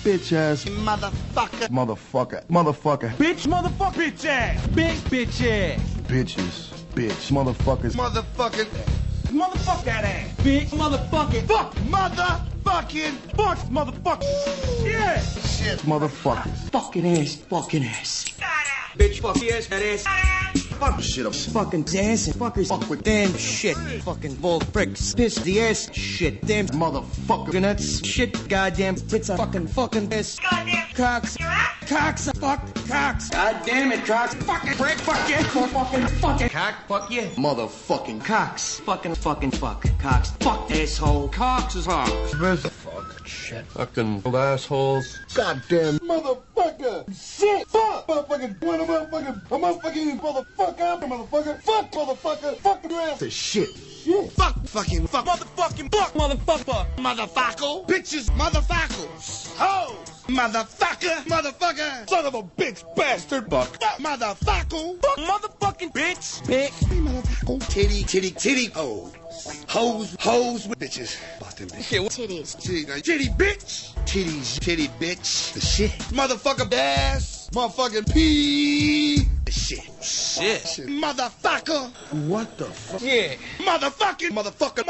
bitch ass, Motherfucker. motherfucker, motherfucker, Bitch, motherfucker, bitch ass. Big bitch ass. bitches, bitch, motherfuckers, Motherfucking. Motherfuck that ass. Bitch, motherfucking. Fuck, Motherfucking. fuck, motherfucker. Yeah. Shit. motherfuckers. Fucking ass. Bitch, fuck yes, that ass. Fuck shit up. Fucking ass and fuckers. Fuck with damn shit. Fucking bull pricks. Piss the ass. Shit. Damn Motherfucker. nuts. Shit. Goddamn tits. Fucking ass. Goddamn cocks. Cocks. Fuck cocks. God damn it, cocks. Fucking prick. Fuck you. Fucking cock. Fuck you. Motherfucking Cocks. Fucking fuck. Cocks. Fuck asshole. Cocks is hard. fuck shit. Fucking old assholes. Goddamn motherfucker. Shit. Fuck. Motherfucking. Motherfucking. Motherfucker. Fuck motherfucker. Fuck your ass. The shit. Shit. Fuck. Fucking. Fuck. Motherfucking fuck, motherfucker. Motherfucker. Bitches. Motherfuckers. Hoes. Motherfucker. Motherfucker. Son of a bitch bastard. Fuck. Motherfucker. Fuck, motherfucking bitch. Motherfucker. Titty. Hoes with bitches. Fuck them bitches. Titties. Titty bitch. Titty bitch. The shit. Motherfucker ass. Motherfucking pee. The shit. Shit. Motherfucker. What the fuck? Yeah. Motherfucking. Motherfuckers.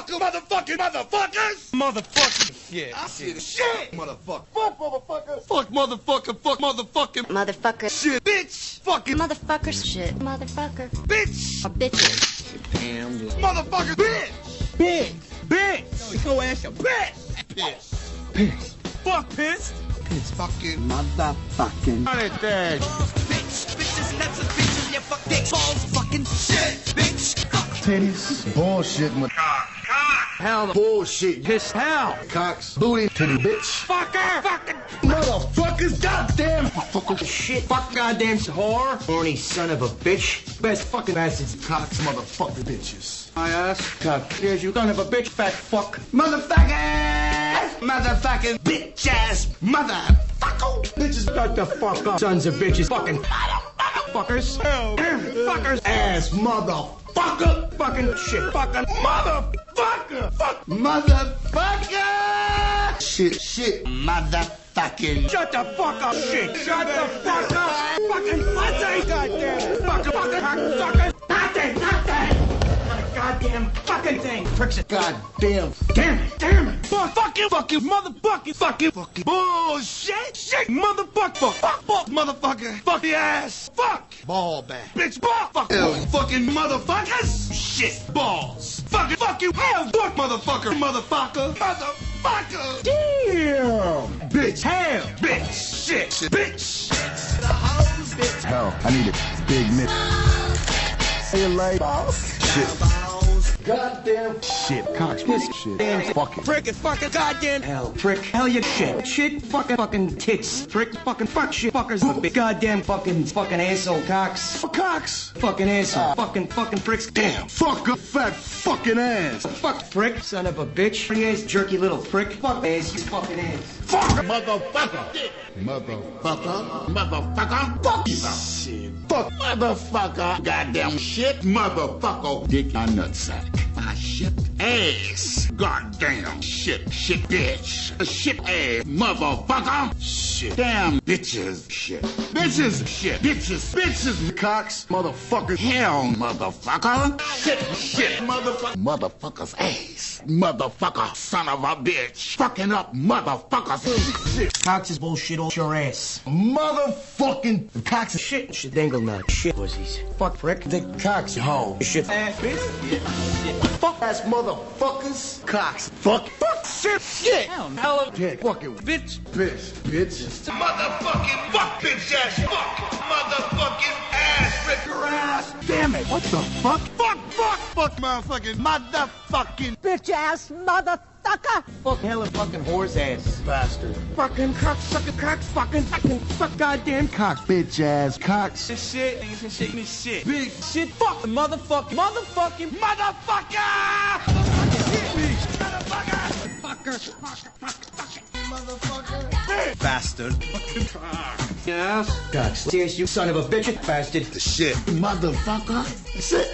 Motherfucking. Yeah. I see the shit. Motherfucker. Fuck motherfucker. Fuck motherfucker. Fuck motherfucking. Motherfucker. Shit. Bitch. Fucking. Motherfucker. Shit. Motherfucker. Bitch. Bitches. Motherfucker. Bitch. Bitch. Go ask a bitch. Piss. Fuck piss. Fucking. Motherfucking. How did that? Bitches, nuts and bitches, yeah, fuck dicks, balls, fucking shit, bitch. Titties. Bullshit. Hell the Bullshit. piss hell. Cocks. Booty. Titty bitch. Fucker. Fucking. Motherfuckers. Goddamn. Motherfucker. Shit. Fuck goddamn whore. Horny son of a bitch. Best fucking bastards. Cocks. Motherfucker. Bitches. My ass. Cock. Here's you son of a bitch. Fat fuck. Motherfucking bitch ass motherfucker. Bitches, shut the fuck up. Sons of bitches. Fucking motherfuckers. Fuckers. Ass motherfucker. Fucking shit. Fucking Motherfucker. Fuck. Motherfucker. Shit. Motherfucking. shut the fuck up. Shit. Shut the fuck up. Fucking pussy. Goddamn. Fucking cocksucker. Nothing. Goddamn fucking thing. Pricks it. Goddamn. Damn it. Fuck you, motherfucking, fucking bullshit, shit, motherfucker, fuck, Motherfucker. Fuck the ass. Fuck. Ball back. bitch, ball, fuck, Fucking motherfuckers. Shit. Balls. fuck you, hell, fuck, Motherfucker. Motherfucker. damn, Bitch. hell, Bitch. Shit. Bitch. Hell, I need a big mitt. Say like shit. Goddamn shit. Cocks. Piss. Shit. Damn. Fucking. Prick it. Fucking goddamn hell. Prick. Hell you shit. Shit. Fucking tits. Prick. Fucking fuck shit. Fuckers. Goddamn fucking asshole cocks. Cocks. Fucking asshole. Fucking pricks. Damn. Fuck a fat fucking ass. Fuck prick. Son of a bitch. Pretty ass jerky little prick. Fuck ass. You fucking ass. Fuck. Motherfucker. Fuck you. Shit. Fuck. Motherfucker. Goddamn shit. Motherfucker. Dick my nutsack. My shit ass. Goddamn shit. Shit bitch. Shit ass. Motherfucker. Shit. Damn bitches. Shit. Bitches. Shit. Bitches. Cocks. Motherfucker. Hell. Motherfucker. Shit. Motherfucker. Motherfucker's ass. Motherfucker. Son of a bitch. Fucking up motherfuckers. Shit. Cocks is bullshit all your ass. Motherfucking cocks. Shit. Shit dangle nut. Shit pussies. Fuck prick. The cocks. Ho. Shit. Ass bitch. Fuck ass motherfuckers. Cocks. Fuck. Shit. hell, Dick. Fucking bitch, bitch. Motherfucking fuck. Bitch ass. Fuck. Motherfucking ass. Rip your ass. Damn it. What the fuck? Fuck motherfucking. Motherfucking. Bitch ass motherfucker. Fuck hella fucking whore's ass. Bastard. Fucking cocksucker cocks. Fucking fuck goddamn Cocks. Bitch ass. Cocks. this shit, niggas been shaking this shit, big shit, fuck, motherfucking, motherfucker, Bastard. Yes. Cocks. Yes, you son of a bitch. Bastard. The shit. Motherfucker. Shit.